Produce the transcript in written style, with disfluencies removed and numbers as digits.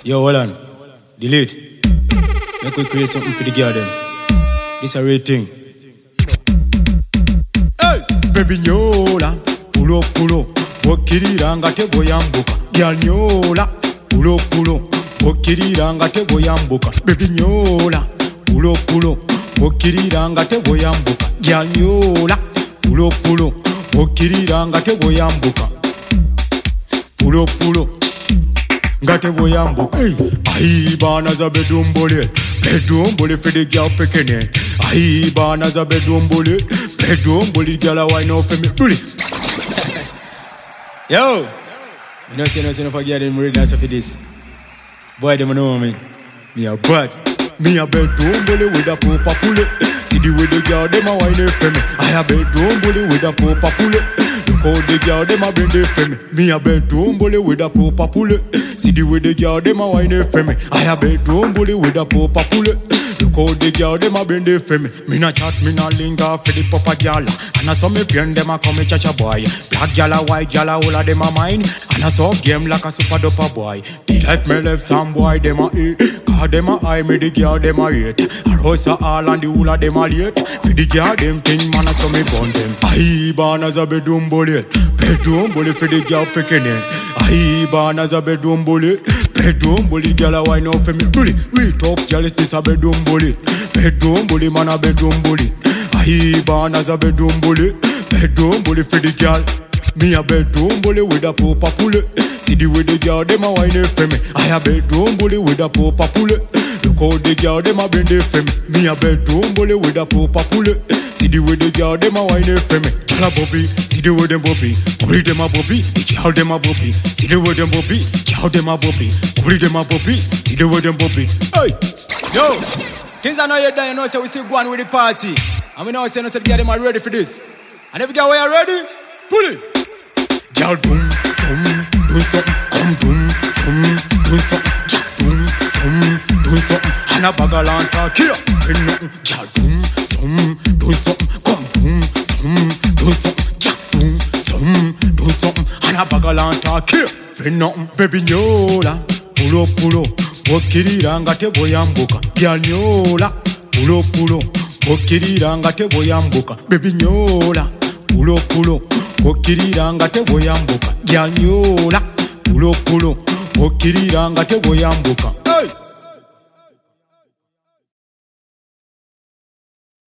Yo, hold on. Delete. Make we create something for the girl them. This a real thing. Hey! Baby nyola, pulo pulo, okirira nga tebo yambuka. Girl nyola, pulo pulo, okirira nga tebo yambuka. Baby nyola, pulo pulo, okirira nga tebo yambuka. Girl nyola, pulo pulo, okirira nga tebo yambuka. Pulo pulo, nga tebo yambuka. Hey! Ayi bana za bedroom bullet. Bedroom bully for the girl picking it. Aye, born as a bedroom bully. Bedroom bully, girl a wine out for me. Bully. Yo, you know say no forget them real nice for this. Boy, them know me. Me a bad. Me a bedroom bully with a proper pulley. See the way the girl them a wine out for me. I a bedroom bully with a proper pulley. Look how the girl them a bend it for me. Me a bedroom bully with a proper pulley. See the way the girl them a wine it for me. I a bedroom bully with a proper pulley. Look how the girl them a bend it for me. Me na chat, me na linger for the papa girl. And I saw me friend them a come me chacha boy. Black girl a white girl a all of them a mine. And I saw game like a super duper boy. The life me left some boy them a eat. Cause them a eye me the girl them a hate. A rose a all and the whole of them a late. For the girl them thing man I saw me burn them. Aye born as a bedroom bully. Bedroom bully for the girl picking it. Aye born as a bedroom bully. Bedroom bully, girl a wine out for me. Bully, real top girl is this a bedroom bully. Bedroom bully, man a bedroom bully. Aye born as a bedroom bully. Bedroom bully for the girl. Me a bedroom bully with a proper pulley. See the way the girl them a wine out for me. I a bedroom bully with a proper pulley. Look how the girl them a bend it for me. Me a bedroom bully with a proper pulley. See the way the girl them a wine it for me. Girl a bobby, see the way them bobby. Bully them a bobby, the girl them a bobby. See the way them bobby, girl them a bobby. Bully them a bobby, see the way them bobby. Hey, yo, things I know you're done. You know, so we still go on with the party. And we know say no, so the girl them are ready for this. And if the girl we are ready, pull it. Girl do something, come do something, Jack do something, and a bag of lantern here. When nothing, girl do something, come do something, Jack do something, and a bag of lantern here. When nothing, baby nyola, pulo, okirira nga tebo yambuka. Girl nyola, pulo, okirira nga tebo yambuka. Baby nyola, pulo, okirira nga tebo yambuka. Girl nyola, pulo, okirira nga tebo yambuka.